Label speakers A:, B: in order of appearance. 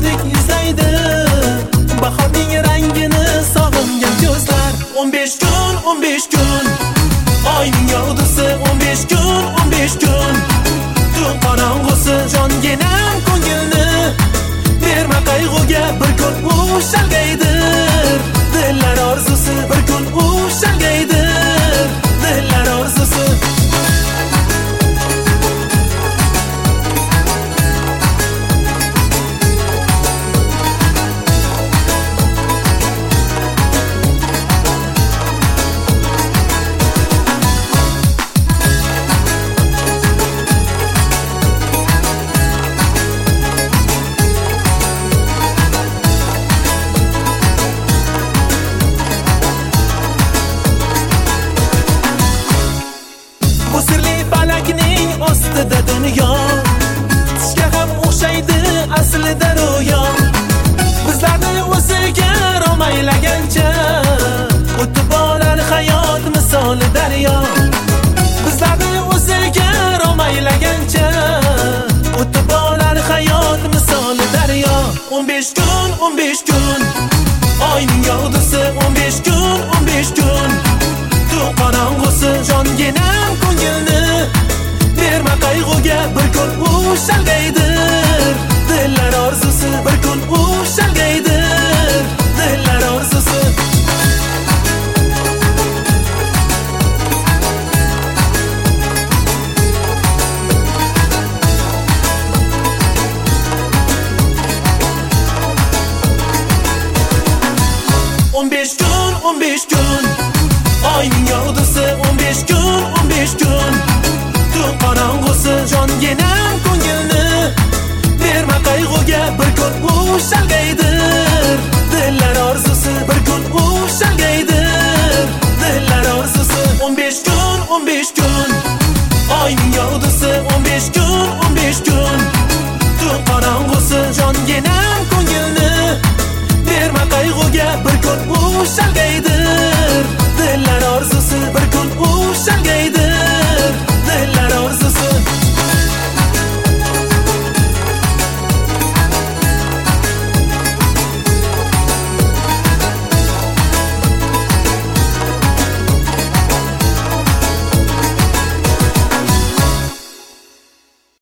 A: yozdek izlaydi bahorning rangini sog'ingan ko'zlar. 15 kun, 15 kun oyning yog'dusi, 15 kun, 15 kun tun qorong'usi jonginam ko'ngilni berma qayg'uga, bir kun u shalgaydir dillar orzusi, bir kun u shalgaydir dillar orzusi. Bu sirli falakning ostida dunyo, tishga ham o'xshaydi aslida ro'yo. Bizlarni o'ziga romaylagancha o'tib borar hayot misoli daryo. Bizlarni o'ziga romaylagancha o'tib borar hayot misoli daryo. 15 kun, 15 kun oyning yog'dusi, 15 kun, 15 kun tun qorong'usi jonginam ko'ngilni berma qayg'uga, bir kun u shalgaydir dillar orzusi, bir kun u shalgaydir dillar orzusi. Kun, 15 kun oyning yog'dusi, 15 kun, 15 kun tun qorong'usi jonginam ko'ngilni berma qayg'uga, bir kun u shalgaydir dillar orzusi, bir kun u shalgaydir dillar orzusi. 15 kun, 15 kun oyning yog'dusi, 15 kun, 15 kun tun qorong'usi jonginam ko'ngilni berma qayg'uga, bir kun u shalgaydir